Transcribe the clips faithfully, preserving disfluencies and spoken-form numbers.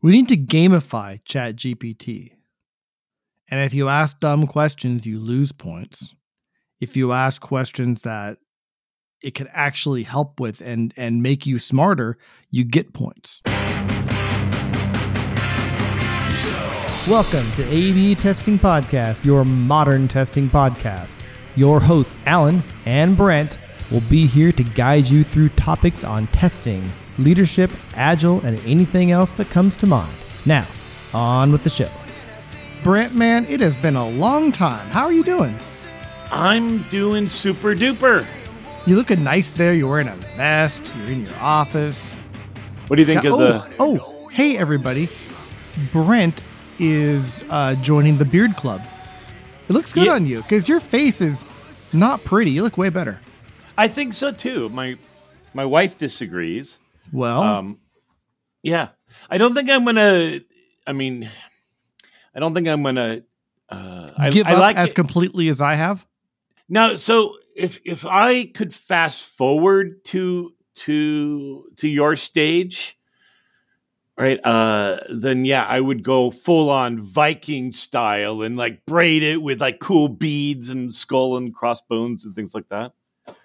We need to gamify ChatGPT. And if you ask dumb questions, you lose points. If you ask questions that it can actually help with and, and make you smarter, you get points. Welcome to A B Testing Podcast, your modern testing podcast. Your hosts, Alan and Brent, will be here to guide you through topics on testing, leadership, agile, and anything else that comes to mind. Now, on with the show. Brent, man, it has been a long time. How are you doing? I'm doing super duper. You looking nice there. You're wearing a vest. You're in your office. What do you think yeah, of oh, the... Oh, hey, everybody. Brent is uh, joining the Beard Club. It looks good yeah. on you because your face is not pretty. You look way better. I think so, too. My my wife disagrees. Well, um, yeah. I don't think I'm going to... I mean, I don't think I'm going to... Uh, give I, up I like as it. completely as I have? No, so if if I could fast forward to to to your stage, right? Uh, then yeah, I would go full on Viking style and like braid it with like cool beads and skull and crossbones and things like that.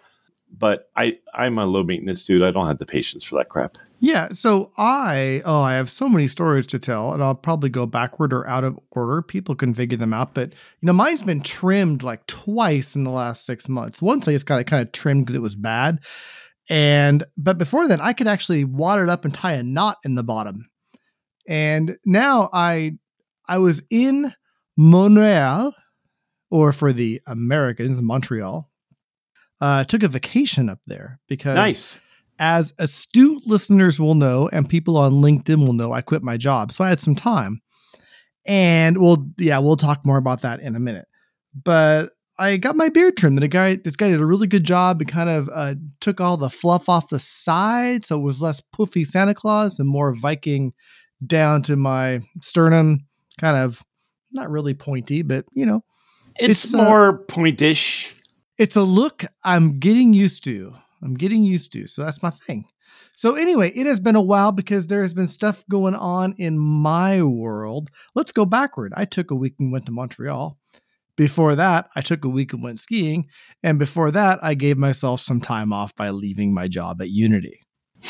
But I I'm a low maintenance dude. I don't have the patience for that crap. Yeah, so I, oh, I have so many stories to tell, and I'll probably go backward or out of order. People can figure them out, but, you know, mine's been trimmed like twice in the last six months. Once I just got it kind of trimmed because it was bad, and, but before then, I could actually wad it up and tie a knot in the bottom. And now I, I was in Montreal, or for the Americans, Montreal, uh, took a vacation up there because... Nice. As astute listeners will know, and people on LinkedIn will know, I quit my job. So I had some time. And we'll, yeah, we'll talk more about that in a minute. But I got my beard trimmed. And a guy, this guy did a really good job and kind of uh, took all the fluff off the side. So it was less poofy Santa Claus and more Viking down to my sternum. Kind of not really pointy, but, you know. It's, it's more uh, pointish. It's a look I'm getting used to. I'm getting used to, so that's my thing. So anyway, it has been a while because there has been stuff going on in my world. Let's go backward. I took a week and went to Montreal. Before that, I took a week and went skiing. And before that, I gave myself some time off by leaving my job at Unity.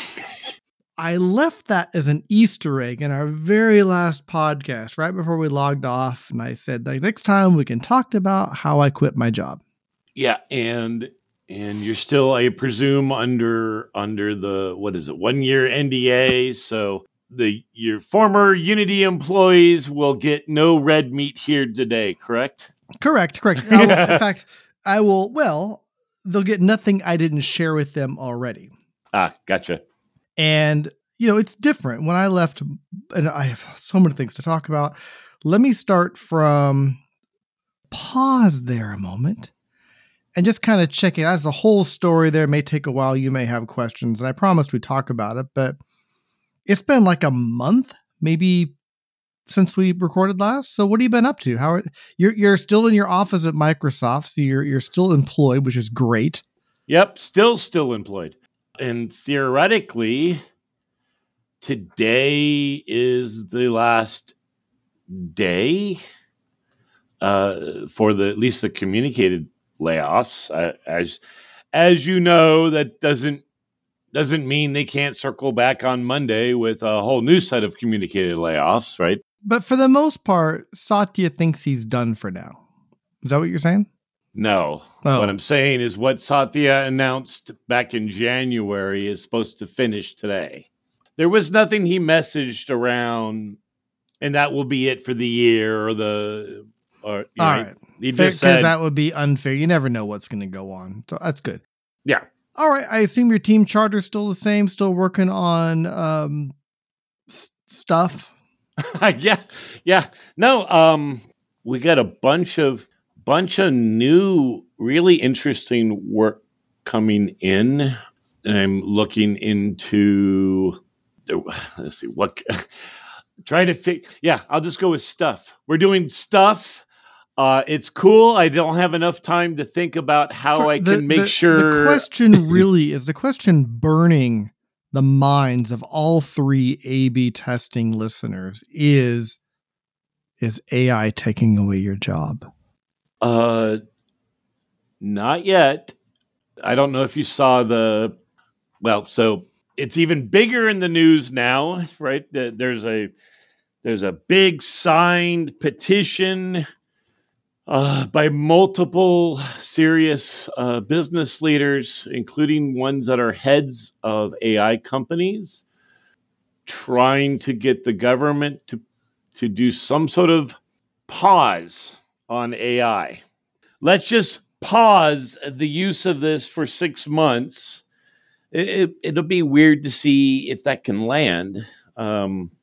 I left that as an Easter egg in our very last podcast, right before we logged off. And I said, like, next time we can talk about how I quit my job. Yeah, and... And you're still, I presume, under under the, what is it, one-year N D A. So the your former Unity employees will get no red meat here today, correct? Correct, correct. I will, in fact, I will, well, they'll get nothing I didn't share with them already. Ah, gotcha. And, you know, it's different. When I left, and I have so many things to talk about, let me start from, pause there a moment. And just kind of check it out. As a whole story there. It may take a while. You may have questions. And I promised we'd talk about it. But it's been like a month, maybe, since we recorded last. So what have you been up to? How are you're you're still in your office at Microsoft. So you're you're still employed, which is great. Yep, still still employed. And theoretically, today is the last day uh, for the at least the communicated layoffs. Uh, as as you know, that doesn't doesn't mean they can't circle back on Monday with a whole new set of communicated layoffs, right? But for the most part, Satya thinks he's done for now. Is that what you're saying? No. Oh. What I'm saying is what Satya announced back in January is supposed to finish today. There was nothing he messaged around, and that will be it for the year or the... Or, All know, right. He just said, because that would be unfair. You never know what's going to go on. So that's good. Yeah. All right. I assume your team charter is still the same, still working on um, s- stuff. yeah. Yeah. No, um, we got a bunch of bunch of new, really interesting work coming in. I'm looking into, let's see, what, trying to figure, yeah, I'll just go with stuff. We're doing stuff. Uh, it's cool. I don't have enough time to think about how I the, can make the, sure. The question really is the question burning the minds of all three A B testing listeners is, is A I taking away your job? Uh, not yet. I don't know if you saw the, well, so it's even bigger in the news now, right? There's a, there's a big signed petition uh, by multiple serious uh, business leaders, including ones that are heads of A I companies, trying to get the government to, to do some sort of pause on A I. Let's just pause the use of this for six months. It, it, it'll be weird to see if that can land um,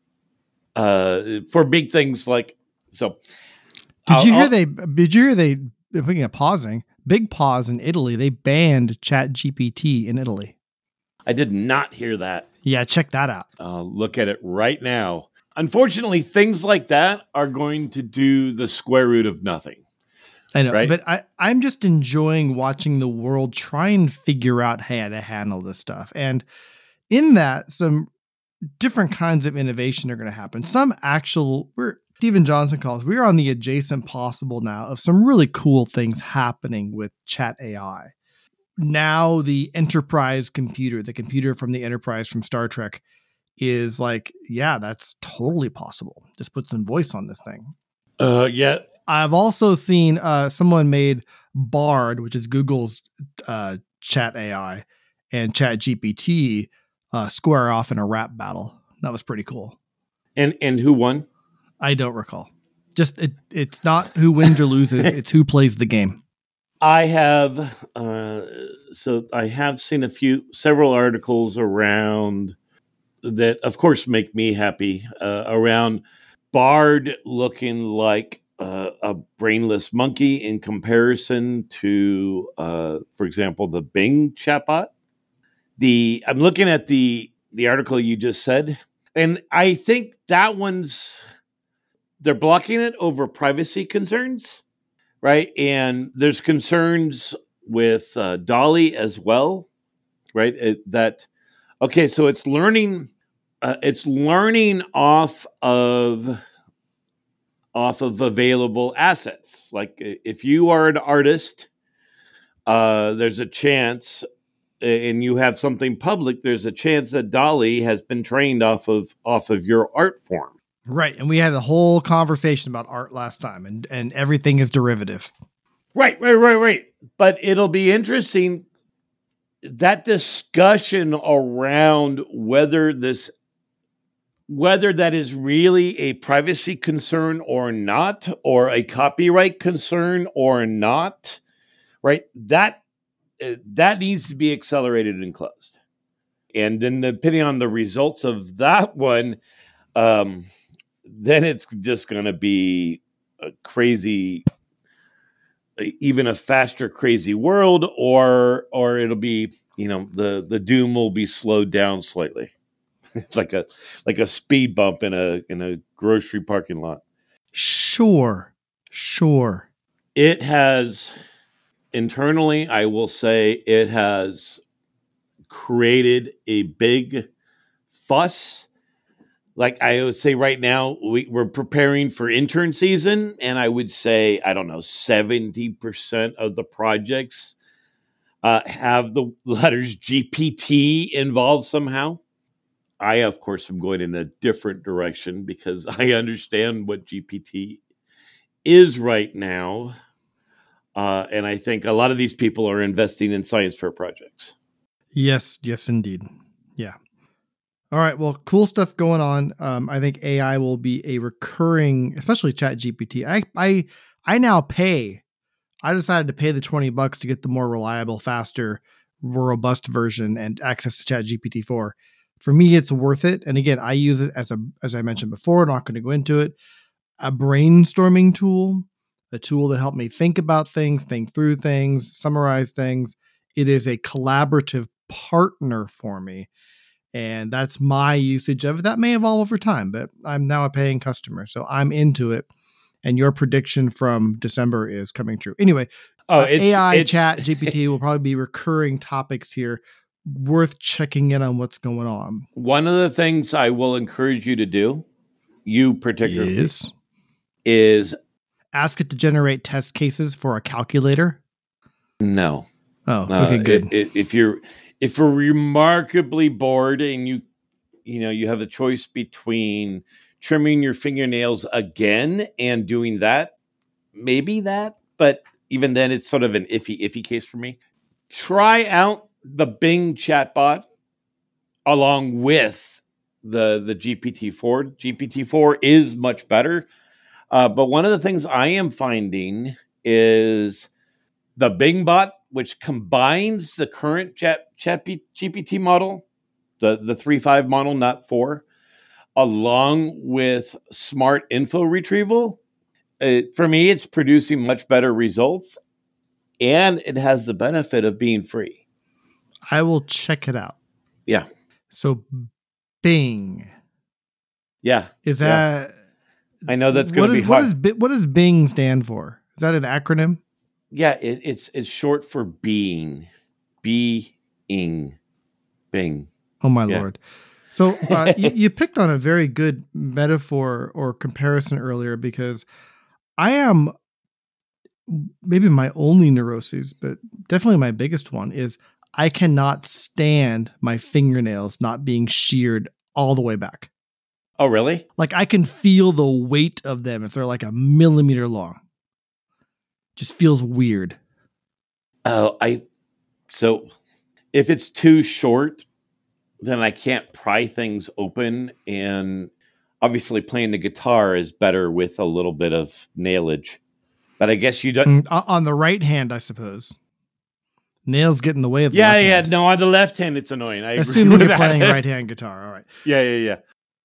uh, for big things like so. Did I'll, you hear I'll, they? Did you hear they? Speaking of pausing, big pause in Italy. They banned Chat G P T in Italy. I did not hear that. Yeah, check that out. Uh, look at it right now. Unfortunately, things like that are going to do the square root of nothing. I know, right? but I, I'm just enjoying watching the world try and figure out how to handle this stuff. And in that, some different kinds of innovation are going to happen. Some actual, we're Stephen Johnson calls, we're on the adjacent possible now of some really cool things happening with Chat A I. Now the Enterprise computer, the computer from the Enterprise from Star Trek, is like, yeah, that's totally possible. Just put some voice on this thing. Uh, yeah. I've also seen uh, someone made Bard, which is Google's uh, chat A I, and Chat G P T uh, square off in a rap battle. That was pretty cool. And and who won? I don't recall. Just it, it's not who wins or loses; it's who plays the game. I have uh, so I have seen a few several articles around that, of course, make me happy uh, around Bard looking like Uh, a brainless monkey in comparison to, uh, for example, the Bing chatbot. The I'm looking at the the article you just said, and I think that one's they're blocking it over privacy concerns, right? And there's concerns with uh, DALL-E as well, right? It, that okay, so it's learning, uh, it's learning off of. off of available assets. Like if you are an artist, uh, there's a chance, and you have something public, there's a chance that DALL-E has been trained off of off of your art form. Right. And we had a whole conversation about art last time, and, and everything is derivative. Right, right, right, right. But it'll be interesting, that discussion around whether this whether that is really a privacy concern or not, or a copyright concern or not, right? That that needs to be accelerated and closed. And then depending on the results of that one, um, then it's just going to be a crazy, even a faster, crazy world, or or it'll be, you know, the the doom will be slowed down slightly. It's like a like a speed bump in a in a grocery parking lot. Sure, sure. It has internally, I will say, it has created a big fuss. Like I would say, right now we, we're preparing for intern season, and I would say I don't know seventy percent of the projects uh, have the letters G P T involved somehow. I, of course, am going in a different direction because I understand what G P T is right now. Uh, and I think a lot of these people are investing in science fair projects. Yes, yes, indeed. Yeah. All right. Well, cool stuff going on. Um, I think A I will be a recurring, especially Chat G P T. I, I, I now pay. I decided to pay the twenty bucks to get the more reliable, faster, more robust version and access to Chat G P T four. For me, it's worth it. And again, I use it as a, as I mentioned before, not going to go into it, a brainstorming tool, a tool to help me think about things, think through things, summarize things. It is a collaborative partner for me. And that's my usage of it. That may evolve over time, but I'm now a paying customer. So I'm into it. And your prediction from December is coming true. Anyway, oh, uh, it's, A I it's, Chat G P T will probably be recurring topics here. worth checking in on what's going on. One of the things I will encourage you to do, you particularly, is, is ask it to generate test cases for a calculator. No. Oh, okay, uh, good. It, it, if you're if you're remarkably bored and you you know you have a choice between trimming your fingernails again and doing that, maybe that, but even then it's sort of an iffy iffy case for me. Try out the Bing chatbot along with the the G P T four. G P T four is much better, uh, but one of the things I am finding is the Bing bot, which combines the current Chat, Chat G P T model, the, the three point five model, not four, along with smart info retrieval. It, for me, it's producing much better results, and it has the benefit of being free. I will check it out. Yeah. So Bing. Yeah. Is that... Yeah. I know that's going to be what hard. Is, what does Bing stand for? Is that an acronym? Yeah, it, it's it's short for being. Being. Bing. Oh, my yeah. Lord. So uh, you, you picked on a very good metaphor or comparison earlier, because I am, maybe my only neuroses, but definitely my biggest one, is I cannot stand my fingernails not being sheared all the way back. Oh, really? Like I can feel the weight of them if they're like a millimeter long. Just feels weird. Oh, I, so if it's too short, then I can't pry things open. And obviously playing the guitar is better with a little bit of nailage. But I guess you don't. Mm, on the right hand, I suppose. Nails get in the way of the yeah, left yeah. hand. No, on the left hand, it's annoying. I Assuming you're that. playing right hand guitar. All right. Yeah, yeah, yeah.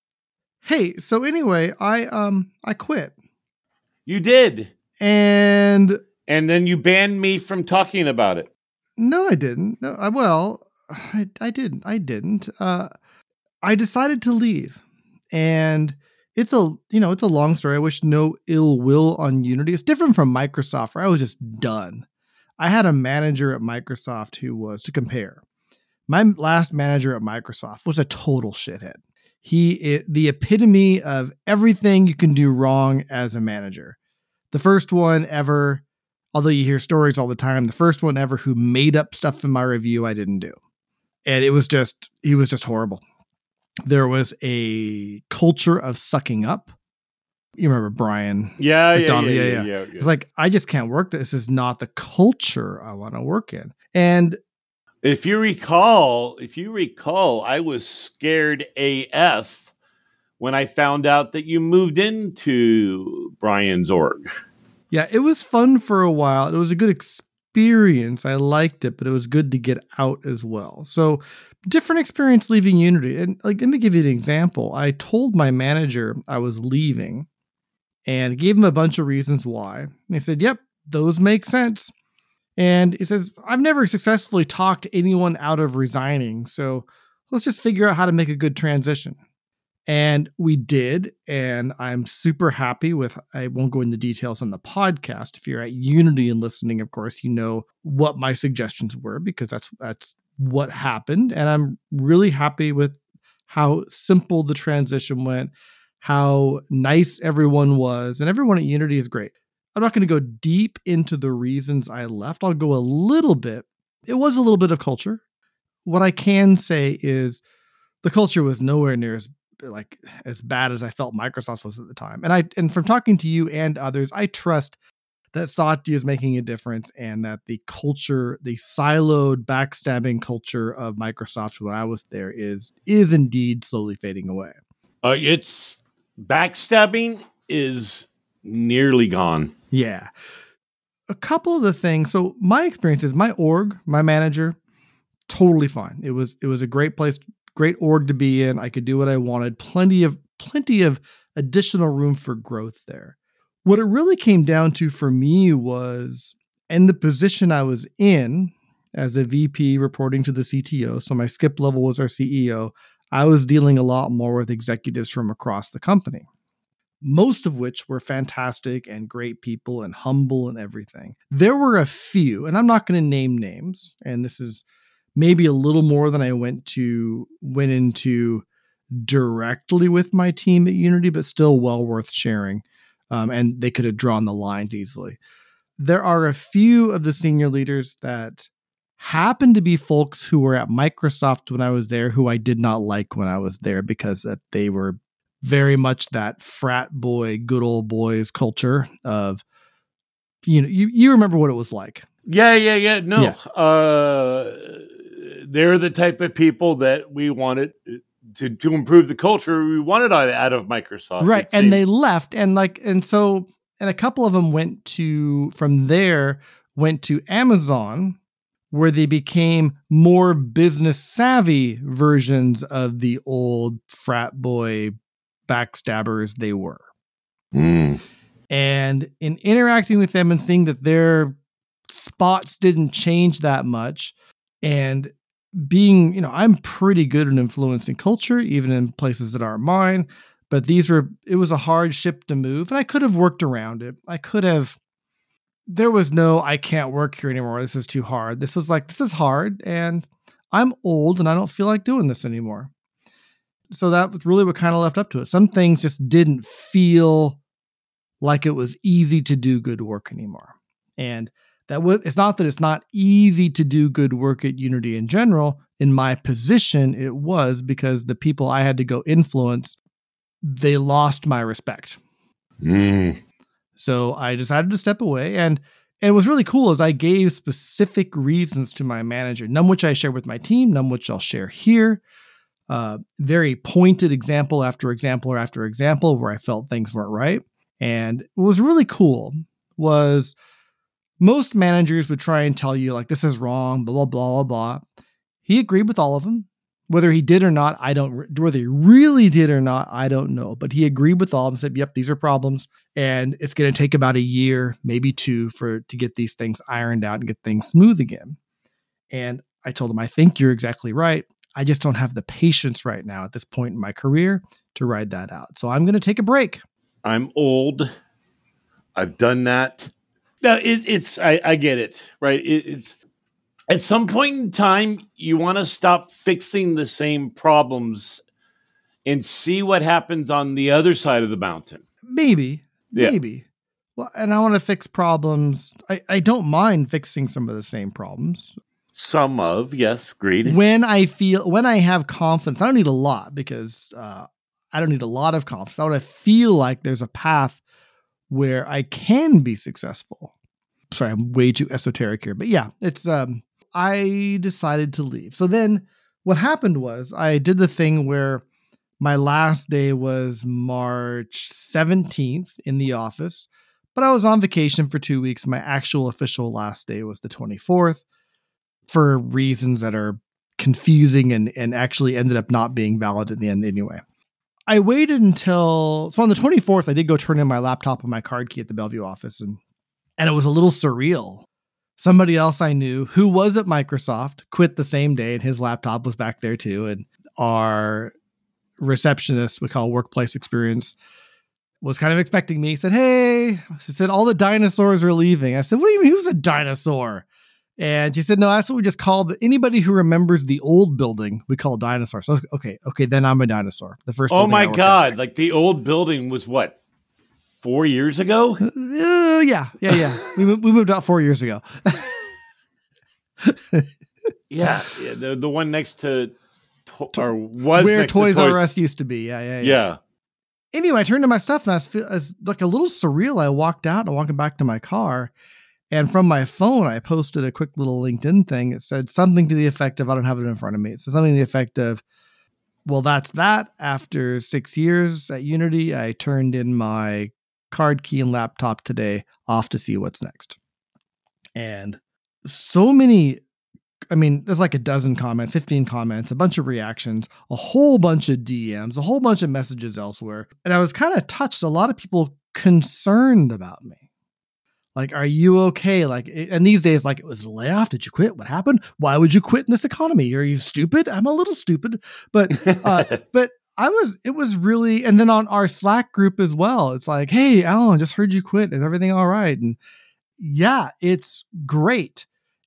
Hey, so anyway, I um I quit. You did. And and then you banned me from talking about it. No, I didn't. No, I, well, I, I didn't. I didn't. Uh, I decided to leave, and it's a you know it's a long story. I wish no ill will on Unity. It's different from Microsoft, where I was just done. I had a manager at Microsoft who was, to compare, my last manager at Microsoft was a total shithead. He is the epitome of everything you can do wrong as a manager. The first one ever, although you hear stories all the time, the first one ever who made up stuff in my review I didn't do. And it was just, he was just horrible. There was a culture of sucking up. You remember Brian? Yeah, yeah, yeah, yeah, yeah, yeah, yeah, yeah. It's like, I just can't work. This is not the culture I want to work in. And if you recall, if you recall, I was scared A F when I found out that you moved into Brian's org. Yeah, it was fun for a while. It was a good experience. I liked it, but it was good to get out as well. So different experience leaving Unity. And like, let me give you an example. I told my manager I was leaving and gave him a bunch of reasons why. And he said, yep, those make sense. And he says, I've never successfully talked anyone out of resigning. So let's just figure out how to make a good transition. And we did, and I'm super happy with, I won't go into details on the podcast. If you're at Unity and listening, of course, you know what my suggestions were, because that's that's what happened. And I'm really happy with how simple the transition went, how nice everyone was, and everyone at Unity is great. I'm not going to go deep into the reasons I left. I'll go a little bit. It was a little bit of culture. What I can say is the culture was nowhere near as like as bad as I felt Microsoft was at the time. And I, and from talking to you and others, I trust that Satya is making a difference, and that the culture, the siloed backstabbing culture of Microsoft when I was there is, is indeed slowly fading away. Uh, it's backstabbing is nearly gone. Yeah. A couple of the things. So my experience is my org, my manager, totally fine. It was, it was a great place, great org to be in. I could do what I wanted. Plenty of, plenty of additional room for growth there. What it really came down to for me was, in the position I was in as a V P reporting to the C T O, so my skip level was our C E O, I was dealing a lot more with executives from across the company, most of which were fantastic and great people and humble and everything. There were a few, and I'm not going to name names, and this is maybe a little more than I went to went into directly with my team at Unity, but still well worth sharing. Um, and they could have drawn the lines easily. There are a few of the senior leaders that happen to be folks who were at Microsoft when I was there, who I did not like when I was there, because that they were very much that frat boy, good old boys culture of, you know, you, you remember what it was like. Yeah, yeah, yeah. No, Yeah. Uh, they're the type of people that we wanted to, to improve the culture. We wanted out, out of Microsoft. Right. And they left. And like, and so, and a couple of them went to, from there, went to Amazon, where they became more business savvy versions of the old frat boy backstabbers they were. Mm. And in interacting with them and seeing that their spots didn't change that much, and being, you know, I'm pretty good at influencing culture, even in places that aren't mine, but these were, it was a hard ship to move, and I could have worked around it. I could have, there was no, I can't work here anymore. This is too hard. This was like, this is hard, and I'm old and I don't feel like doing this anymore. So that was really what kind of left up to it. Some things just didn't feel like it was easy to do good work anymore. And that was, it's not that it's not easy to do good work at Unity in general. In my position, it was, because the people I had to go influence, they lost my respect. Mm. So I decided to step away, and, and it was really cool as I gave specific reasons to my manager, none which I share with my team, none which I'll share here. Uh, very pointed example after example or after example where I felt things weren't right. And what was really cool was most managers would try and tell you like, this is wrong, blah, blah, blah, blah, blah. He agreed with all of them. Whether he did or not, I don't, whether he really did or not, I don't know. But he agreed with all of them, said, yep, these are problems. And it's going to take about a year, maybe two, for to get these things ironed out and get things smooth again. And I told him, I think you're exactly right. I just don't have the patience right now at this point in my career to ride that out. So I'm going to take a break. I'm old. I've done that. No, it, it's, I, I get it, right? It, it's, at some point in time, you want to stop fixing the same problems and see what happens on the other side of the mountain. Maybe, Yeah. maybe. Well, and I want to fix problems. I, I don't mind fixing some of the same problems. Some of, yes, agreed. When I feel, when I have confidence, I don't need a lot, because uh, I don't need a lot of confidence. I want to feel like there's a path where I can be successful. Sorry, I'm way too esoteric here, but yeah, it's, um, I decided to leave. So then what happened was I did the thing where my last day was March seventeenth in the office, but I was on vacation for two weeks. My actual official last day was the twenty-fourth for reasons that are confusing and, and actually ended up not being valid in the end anyway. I waited until, so on the twenty-fourth, I did go turn in my laptop and my card key at the Bellevue office, and, and it was a little surreal. Somebody else I knew who was at Microsoft quit the same day, and his laptop was back there too. And our receptionist, we call workplace experience, was kind of expecting me. He said, hey, she said, all the dinosaurs are leaving. I said, what do you mean? Who's a dinosaur? And she said, no, that's what we just called anybody who remembers the old building. We call dinosaurs. So, okay. Okay. Then I'm a dinosaur. The first. Oh my God. At. Like the old building was what? Four years ago? Uh, yeah. Yeah. Yeah. we, we moved out four years ago. yeah. yeah the, the one next to, to or was where next Toys to Toys R Us used to be. Yeah. Yeah. Yeah. Yeah. Anyway, I turned to my stuff and I was, feel, I was like a little surreal. I walked out and walking back to my car, and from my phone, I posted a quick little LinkedIn thing. It said something to the effect of, I don't have it in front of me. It said something to the effect of, well, that's that. After six years at Unity, I turned in my card key and laptop today, off to see what's next. And so many, I mean, there's like a dozen comments, fifteen comments, a bunch of reactions, a whole bunch of D Ms, a whole bunch of messages elsewhere. And I was kind of touched. A lot of people concerned about me. Like, are you okay? Like, and these days, like, it was a layoff. Did you quit? What happened? Why would you quit in this economy? Are you stupid? I'm a little stupid, but, uh, but I was, it was really, and then on our Slack group as well, it's like, hey, Alan, just heard you quit. Is everything all right? And yeah, it's great.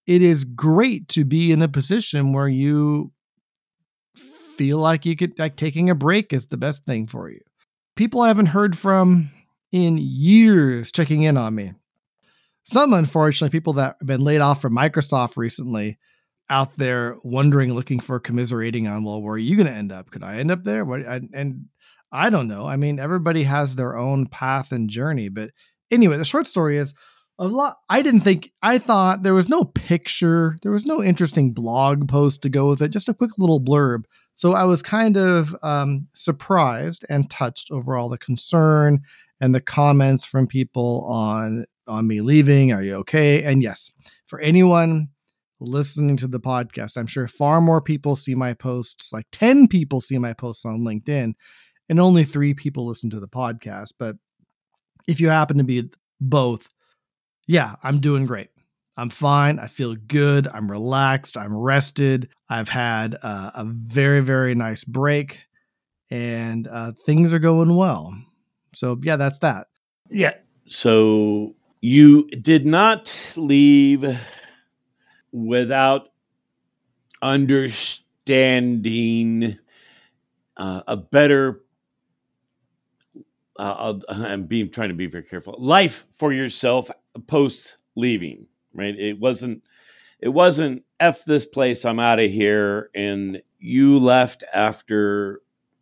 it is great to be in a position where you feel like you could, like taking a break is the best thing for you. People I haven't heard from in years checking in on me. Some, unfortunately, people that have been laid off from Microsoft recently out there wondering, looking for commiserating on, well, where are you going to end up? Could I end up there? What? I, and I don't know. I mean, everybody has their own path and journey. But anyway, the short story is a lot. I didn't think, I thought there was no picture. There was no interesting blog post to go with it. Just a quick little blurb. So I was kind of um, surprised and touched over all the concern and the comments from people on, on me leaving. Are you okay? And yes, for anyone listening to the podcast, I'm sure far more people see my posts, like ten people see my posts on LinkedIn, and only three people listen to the podcast. But if you happen to be both, yeah, I'm doing great. I'm fine. I feel good. I'm relaxed. I'm rested. I've had uh, a very, very nice break, and uh, things are going well. So yeah, that's that. Yeah. So you did not leave without understanding uh, a better, uh, I'm being trying to be very careful, life for yourself post leaving, right? It wasn't, it wasn't F this place, I'm out of here. And you left after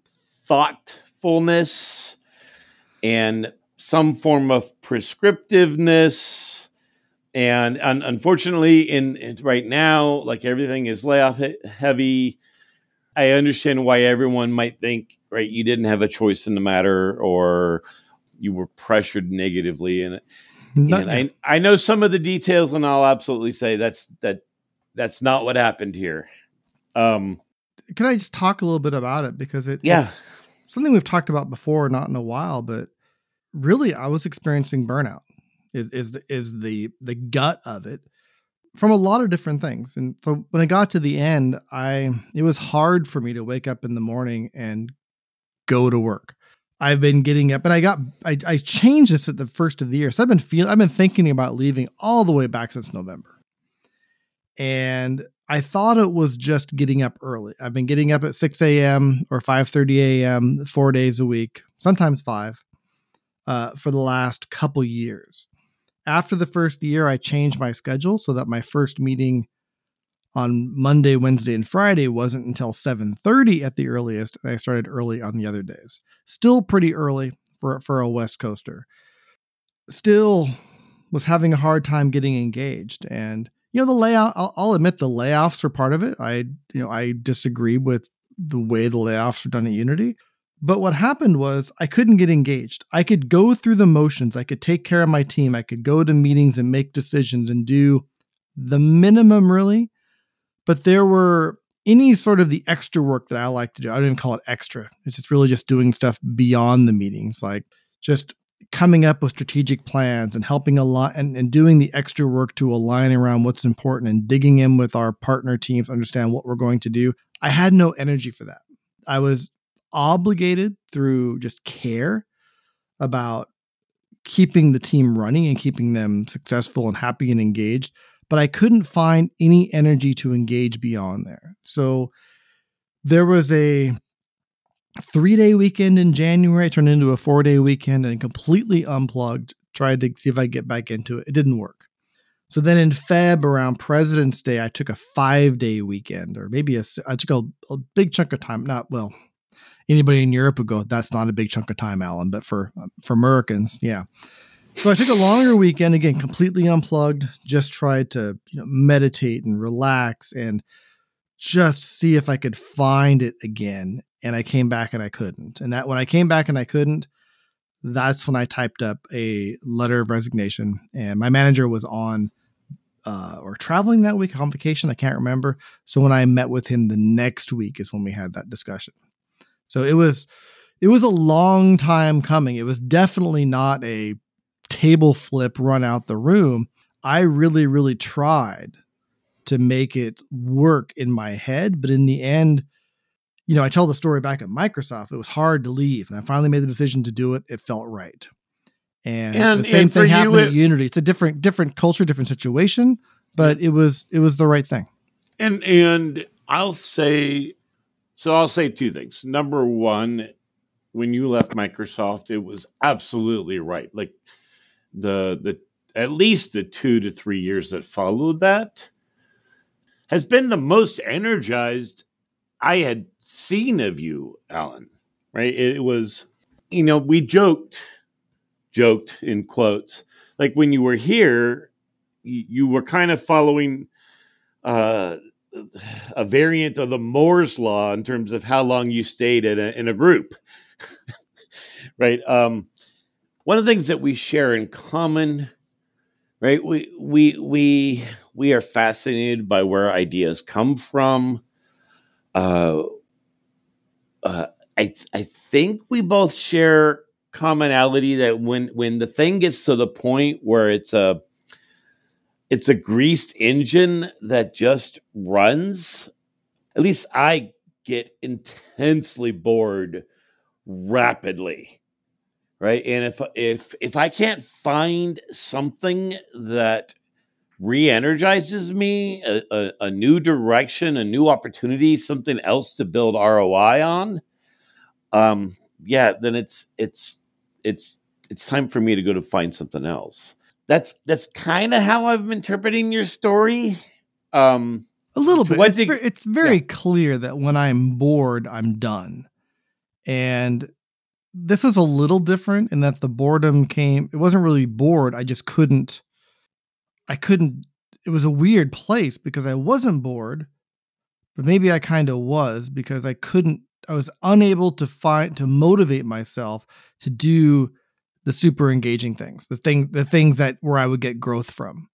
thoughtfulness and some form of prescriptiveness. And un- unfortunately, in, in right now, like everything is layoff heavy. I understand why everyone might think, right, you didn't have a choice in the matter, or you were pressured negatively. And, and I, I know some of the details, and I'll absolutely say that's that that's not what happened here. Um, Can I just talk a little bit about it? Because it, yeah. it's something we've talked about before, not in a while, but really I was experiencing burnout. Is is the, is the the gut of it from a lot of different things. And so when I got to the end, I it was hard for me to wake up in the morning and go to work. I've been getting up, and I got I, I changed this at the first of the year. So I've been feeling I've been thinking about leaving all the way back since November. And I thought it was just getting up early. I've been getting up at six a.m. or five thirty a.m. four days a week, sometimes five, uh, for the last couple years. After the first year, I changed my schedule so that my first meeting on Monday, Wednesday, and Friday wasn't until seven thirty at the earliest, and I started early on the other days. Still pretty early for, for a West Coaster. Still was having a hard time getting engaged. And, you know, the layout, I'll, I'll admit the layoffs are part of it. I, you know, I disagree with the way the layoffs are done at Unity. But what happened was I couldn't get engaged. I could go through the motions. I could take care of my team. I could go to meetings and make decisions and do the minimum, really. But there were any sort of the extra work that I like to do. I don't even call it extra. It's just really just doing stuff beyond the meetings, like just coming up with strategic plans and helping a lot and, and doing the extra work to align around what's important and digging in with our partner teams, understand what we're going to do. I had no energy for that. I was obligated through just care about keeping the team running and keeping them successful and happy and engaged, but I couldn't find any energy to engage beyond there. So there was a three-day weekend in January, turned into a four-day weekend and completely unplugged, tried to see if I get back into it. It didn't work. So then in Feb, around President's Day, I took a five-day weekend, or maybe a, I took a, a big chunk of time, not, well, anybody in Europe would go, that's not a big chunk of time, Alan, but for for Americans, yeah. So I took a longer weekend, again, completely unplugged, just tried to, you know, meditate and relax and just see if I could find it again. And I came back and I couldn't. And that when I came back and I couldn't, that's when I typed up a letter of resignation. And my manager was on uh, or traveling that week on vacation. I can't remember. So when I met with him the next week is when we had that discussion. So it was, it was a long time coming. It was definitely not a table flip, run out the room. I really, really tried to make it work in my head. But in the end, you know, I tell the story back at Microsoft, it was hard to leave. And I finally made the decision to do it. It felt right. And, and the same and thing happened you, it, at Unity. It's a different, different culture, different situation. but it was it was the right thing. And and I'll say, so I'll say two things. Number one, when you left Microsoft, it was absolutely right. Like the the at least the two to three years that followed that has been the most energized I had seen of you, Alan. Right? It was, you know, we joked, joked in quotes, like when you were here, you, you were kind of following uh, a variant of the Moore's law in terms of how long you stayed in a, in a group. Right? Um, one of the things that we share in common, right? We we we we are fascinated by where ideas come from. Uh, uh, I th- I think we both share commonality that when when the thing gets to the point where it's a it's a greased engine that just runs, at least I get intensely bored rapidly. Right. And if if if I can't find something that re-energizes me, a, a, a new direction, a new opportunity, something else to build R O I on, um, yeah, then it's it's it's it's time for me to go to find something else. That's that's kind of how I'm interpreting your story. Um, A little bit. It's, dig- ver- it's very yeah. clear that when I'm bored, I'm done. And this is a little different in that the boredom came, it wasn't really bored. I just couldn't, I couldn't, it was a weird place because I wasn't bored, but maybe I kind of was because I couldn't, I was unable to find, to motivate myself to do the super engaging things, the thing, the things that where I would get growth from.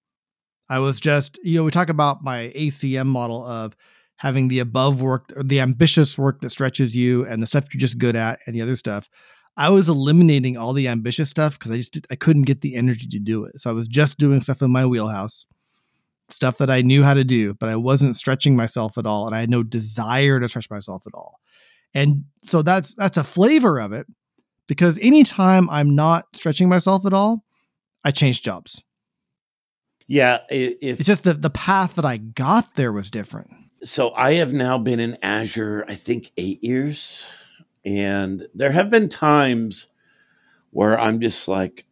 I was just, you know, we talk about my A C M model of having the above work, or the ambitious work that stretches you and the stuff you're just good at and the other stuff. I was eliminating all the ambitious stuff because I just, did, I couldn't get the energy to do it. So I was just doing stuff in my wheelhouse, stuff that I knew how to do, but I wasn't stretching myself at all. And I had no desire to stretch myself at all. And so that's, that's a flavor of it, because anytime I'm not stretching myself at all, I change jobs. Yeah. If, it's just that the path that I got there was different. So I have now been in Azure, I think eight years. And there have been times where I'm just like,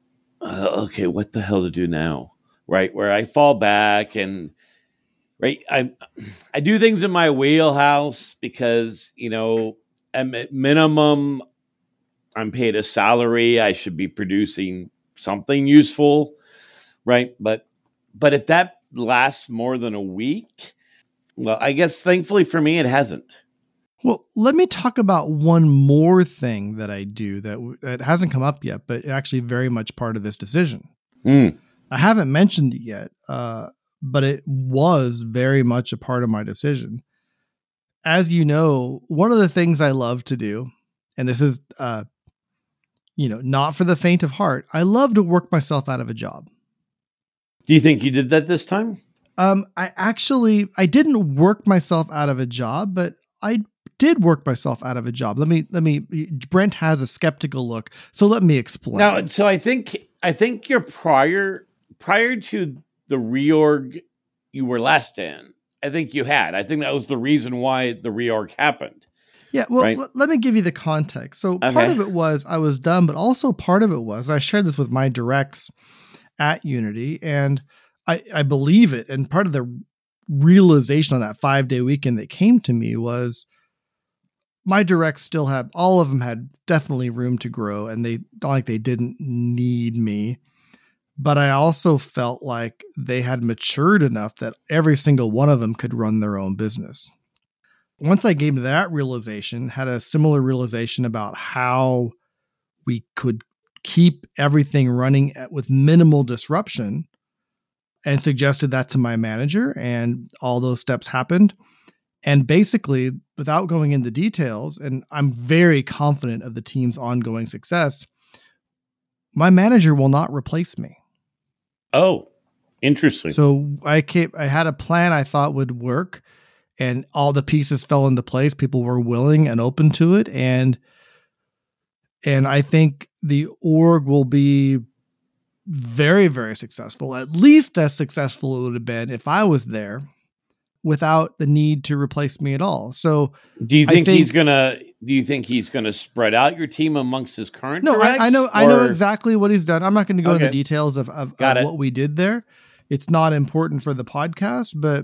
uh, okay, what the hell to do now? Right. Where I fall back and right. I, I do things in my wheelhouse because, you know, at minimum, I'm paid a salary. I should be producing something useful. Right. But, but if that lasts more than a week, well, I guess thankfully for me, it hasn't. Well, let me talk about one more thing that I do that, that hasn't come up yet, but actually very much part of this decision. Mm. I haven't mentioned it yet, uh, but it was very much a part of my decision. As you know, one of the things I love to do, and this is, uh, you know, not for the faint of heart, I love to work myself out of a job. Do you think you did that this time? Um, I actually, I didn't work myself out of a job, but I did work myself out of a job. Let me, let me, Brent has a skeptical look. So let me explain. Now, so I think, I think your prior, prior to the reorg you were last in, I think you had, I think that was the reason why the reorg happened. Yeah. Well, right? l- let me give you the context. So Okay. part of it was I was done, but also part of it was, I shared this with my directs at Unity, and I, I believe it. And part of the realization on that five day weekend that came to me was my directs still have, all of them had definitely room to grow, and they like they didn't need me. But I also felt like they had matured enough that every single one of them could run their own business. Once I came to that realization, had a similar realization about how we could keep everything running at, with minimal disruption, and suggested that to my manager, and all those steps happened. And basically, without going into details, and I'm very confident of the team's ongoing success, my manager will not replace me. Oh, interesting. So I came, I had a plan I thought would work, and all the pieces fell into place. People were willing and open to it. And, and I think the org will be very, very successful, at least as successful it would have been if I was there without the need to replace me at all. So do you think, think he's going to, do you think he's going to spread out your team amongst his current No, directs, I, I know, or? I know exactly what he's done. I'm not going to go Okay. into details of, of, Got of it. what we did there. It's not important for the podcast, but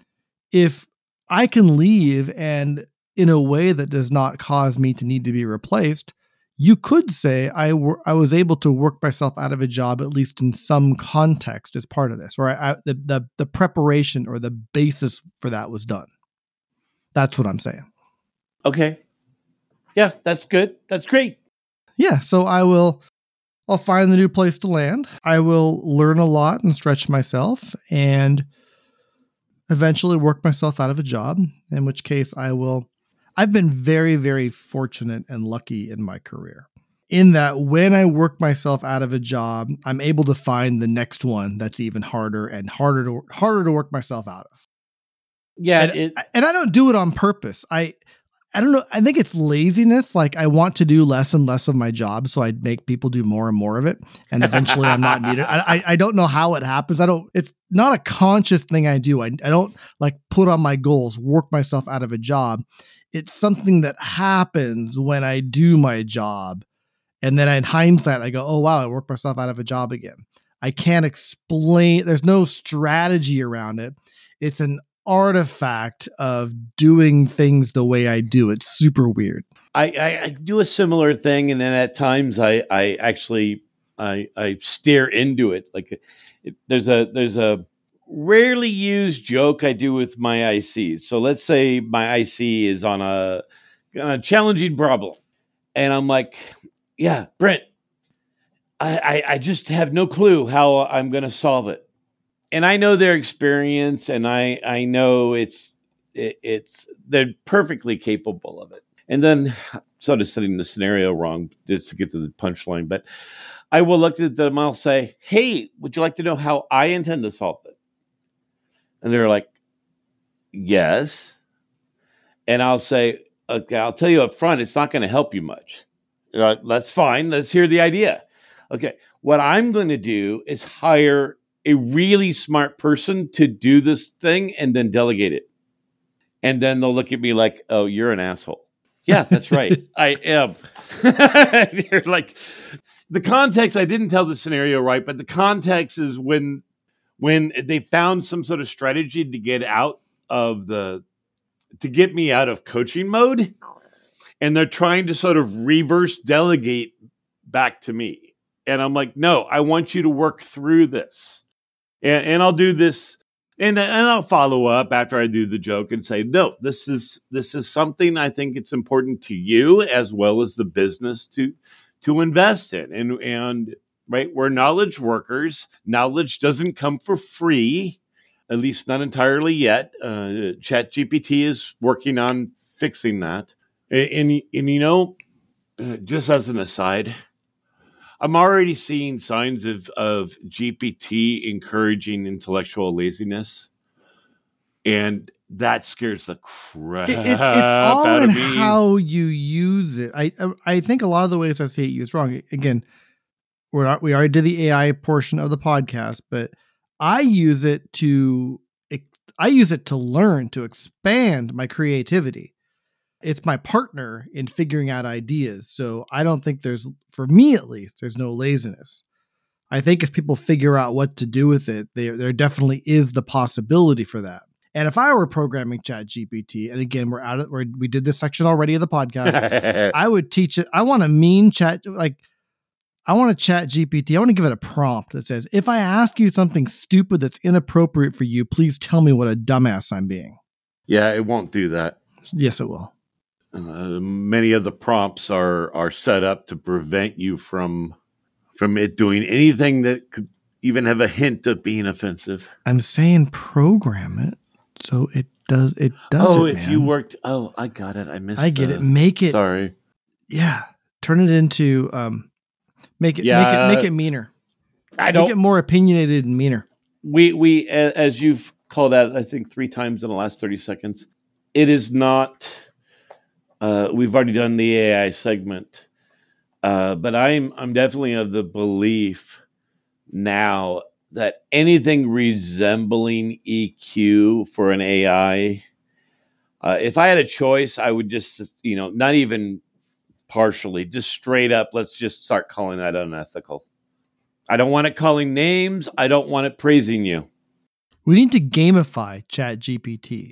if I can leave and in a way that does not cause me to need to be replaced, you could say I were, I was able to work myself out of a job, at least in some context, as part of this, or I, I, the, the the preparation or the basis for that was done. That's what I'm saying. Okay. Yeah, that's good. That's great. Yeah. So I will, I'll find the new place to land. I will learn a lot and stretch myself and eventually work myself out of a job, in which case I will. I've been very, very fortunate and lucky in my career in that when I work myself out of a job, I'm able to find the next one that's even harder and harder to harder to work myself out of. Yeah. And, It, and I don't do it on purpose. I, I don't know. I think it's laziness. Like I want to do less and less of my job, so I make people do more and more of it, and eventually I'm not needed. I, I I don't know how it happens. I don't. It's not a conscious thing I do. I I don't like put on my goals, work myself out of a job. It's something that happens when I do my job, and then in hindsight I go, oh wow, I worked myself out of a job again. I can't explain. There's no strategy around it. It's an artifact of doing things the way I do. It's super weird. I, I, I do a similar thing, and then at times I, I actually I, I steer into it. Like it, there's a there's a rarely used joke I do with my I Cs. So let's say my I C is on a, on a challenging problem, and I'm like, "Yeah, Brent, I, I, I just have no clue how I'm going to solve it." And I know their experience, and I, I know it's it, it's they're perfectly capable of it. And then, sort of setting the scenario wrong just to get to the punchline, but I will look at them and I'll say, "Hey, would you like to know how I intend to solve it?" And they're like, "Yes." And I'll say, "Okay, I'll tell you up front, it's not going to help you much." Like, that's fine. Let's hear the idea. Okay, what I'm going to do is hire a really smart person to do this thing and then delegate it. And then they'll look at me like, "Oh, you're an asshole." Yeah, that's right. I am. They're like, the context, I didn't tell the scenario right, but the context is when, when they found some sort of strategy to get out of the, to get me out of coaching mode. And they're trying to sort of reverse delegate back to me. And I'm like, "No, I want you to work through this. And, and I'll do this, and, and I'll follow up after I do the joke and say, no, this is this is something I think it's important to you as well as the business to to invest in. And and right, we're knowledge workers. Knowledge doesn't come for free, at least not entirely yet. Uh, ChatGPT is working on fixing that. And and, and you know, uh, just as an aside, I'm already seeing signs of, of G P T encouraging intellectual laziness, and that scares the crap It, it, it's all out in of me. how you use it. I I think a lot of the ways I see it used wrong. Again, we're not, we already did the A I portion of the podcast, but I use it to I use it to learn, to expand my creativity. It's my partner in figuring out ideas. So I don't think there's, for me at least, there's no laziness. I think as people figure out what to do with it, there, there definitely is the possibility for that. And if I were programming ChatGPT, and again, we're out of, we're, we did this section already of the podcast, I would teach it. I want a mean chat, like I want to chat G P T. I want to give it a prompt that says, if I ask you something stupid that's inappropriate for you, please tell me what a dumbass I'm being. Yeah, it won't do that. Yes, it will. Uh, many of the prompts are are set up to prevent you from from it doing anything that could even have a hint of being offensive. I'm saying program it so it does it does oh, it, if man. you worked, oh, I got it. I missed. I get the, it. Make it. Sorry. Yeah, turn it into um, make it Yeah, make it make it meaner. I don't. Make it more opinionated and meaner. We we as you've called out, I think three times in the last thirty seconds. It is not. Uh, we've already done the A I segment, uh, but I'm I'm definitely of the belief now that anything resembling E Q for an A I, uh, if I had a choice, I would just, you know, not even partially, just straight up, let's just start calling that unethical. I don't want it calling names. I don't want it praising you. We need to gamify ChatGPT.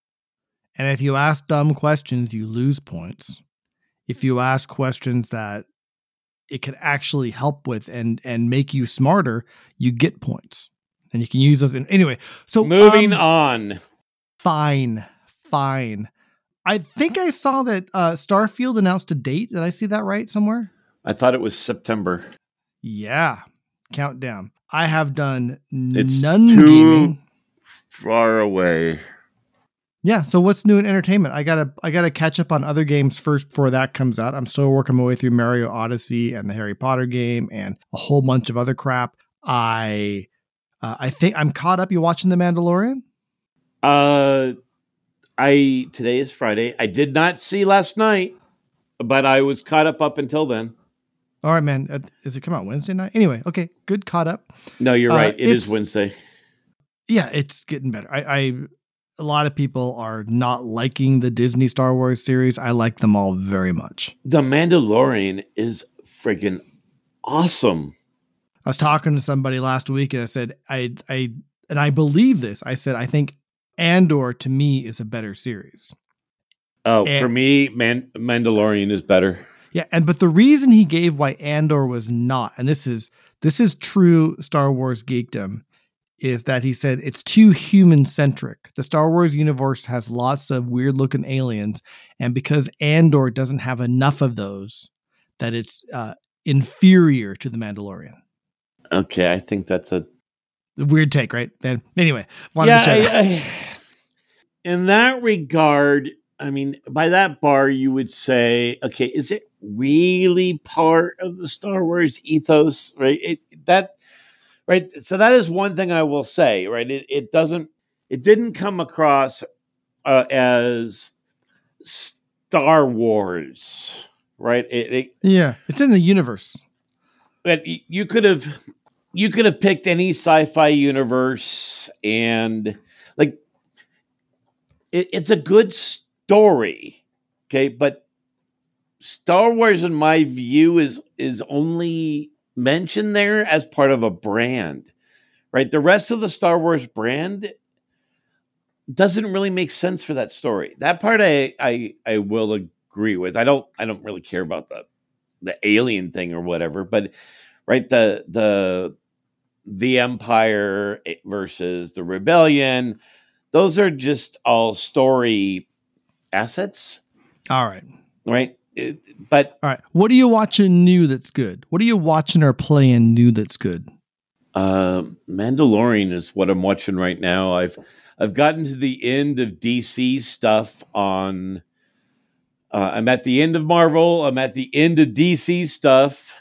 And if you ask dumb questions, you lose points. If you ask questions that it can actually help with and and make you smarter, you get points. And you can use those in anyway. So moving um, on. Fine. Fine. I think I saw that uh, Starfield announced a date. Did I see that right somewhere? I thought it was September. Yeah. Countdown. I have done It's none too gaming. Far away. Yeah, so what's new in entertainment? I gotta I gotta catch up on other games first before that comes out. I'm still working my way through Mario Odyssey and the Harry Potter game and a whole bunch of other crap. I uh, I think I'm caught up. You watching The Mandalorian? Uh, I today is Friday. I did not see last night, but I was caught up up until then. All right, man. Uh, Does it come out Wednesday night? Anyway, okay, good. Caught up. No, you're Uh, right. It is it's- Wednesday. Yeah, it's getting better. I, I a lot of people are not liking the Disney Star Wars series. I like them all very much. The Mandalorian is friggin' awesome. I was talking to somebody last week and I said, I, I, and I believe this. I said, I think Andor to me is a better series. Oh, And- for me, Man- Mandalorian is better. Yeah. And, but the reason he gave why Andor was not, and this is, this is true Star Wars geekdom, is that he said it's too human centric. The Star Wars universe has lots of weird looking aliens. And because Andor doesn't have enough of those, that it's uh, inferior to the Mandalorian. Okay, I think that's a Weird take, right? And anyway, wanted yeah. to share that. I, I, in that regard, I mean, by that bar, you would say, okay, is it really part of the Star Wars ethos? Right? It, that right. So that is one thing I will say. Right? It, it doesn't. It didn't come across uh, as Star Wars. Right? It, it, Yeah, it's in the universe. but you could have you could have picked any sci-fi universe and like it, it's a good story, okay, but Star Wars in my view is is only mentioned there as part of a brand, right? The rest of the Star Wars brand doesn't really make sense for that story. That part I I, I will agree with. I don't I don't really care about the the alien thing or whatever, but right, the the the Empire versus the Rebellion, those are just all story assets, All right. right? It- but All right. What are you watching new that's good? What are you watching or playing new that's good? uh, Mandalorian is what I'm watching right now. I've I've gotten to the end of D C stuff on. Uh, I'm at the end of Marvel. I'm at the end of D C stuff.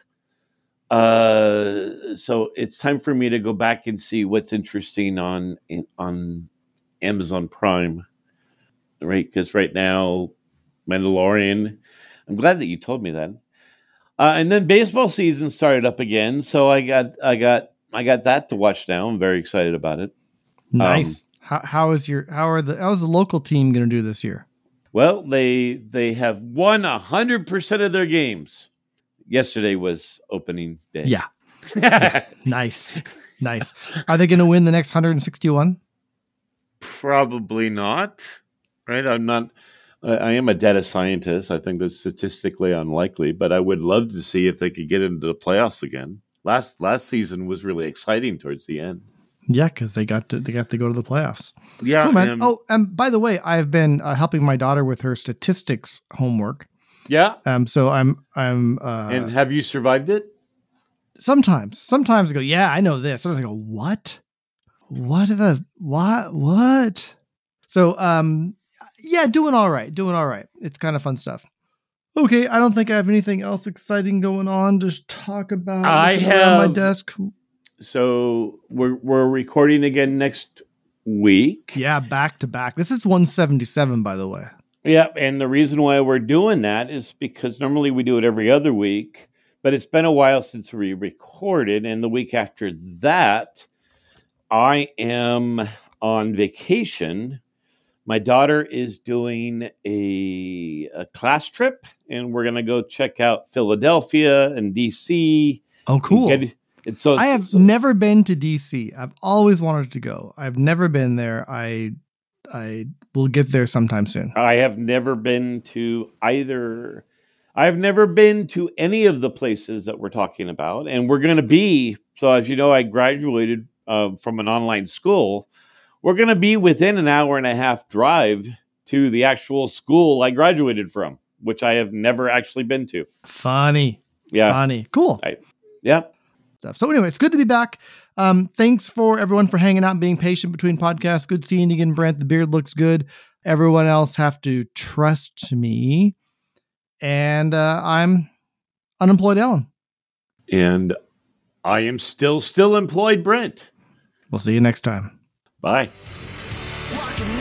Uh, so it's time for me to go back and see what's interesting on on Amazon Prime, right? Because right now, Mandalorian. I'm glad that you told me that. Uh, and then baseball season started up again, so I got I got I got that to watch now. I'm very excited about it. Nice. how how is your how are the how is the local team going to do this year? Well, they they have won a hundred percent of their games. Yesterday was opening day. Yeah. Yeah. Nice. Nice. Are they going to win the next one hundred sixty-one? Probably not. Right? I'm not. I I am a data scientist. I think that's statistically unlikely, but I would love to see if they could get into the playoffs again. Last last season was really exciting towards the end. Yeah, because they got to they got to go to the playoffs. Yeah. Cool, man. and- Oh, and by the way, I've been uh, helping my daughter with her statistics homework. yeah. Um, so I'm I'm uh, And have you survived it? sometimes sometimes I go, yeah, I know this. Sometimes I go, what? What are the what what? So um, yeah, doing all right, doing all right. It's kind of fun stuff. Okay, I don't think I have anything else exciting going on to talk about. I Looking around my have- desk. So we're we're recording again next week. Yeah, back to back. This is one seventy-seven, by the way. Yeah, and the reason why we're doing that is because normally we do it every other week, but it's been a while since we recorded. And the week after that, I am on vacation. My daughter is doing a, a class trip, and we're going to go check out Philadelphia and D C. Oh, cool. Get, it's so, I have so, never been to D C. I've always wanted to go. I've never been there. I I will get there sometime soon. I have never been to either. I've never been to any of the places that we're talking about, and we're going to be. So as you know, I graduated uh, from an online school. We're going to be within an hour and a half drive to the actual school I graduated from, which I have never actually been to. Funny. Yeah. Funny. Cool. I, yeah. So anyway, it's good to be back. Um, thanks for everyone for hanging out and being patient between podcasts. Good seeing you again, Brent. The beard looks good. Everyone else have to trust me. And uh, I'm unemployed Ellen. And I am still, still employed Brent. We'll see you next time. Bye. Walking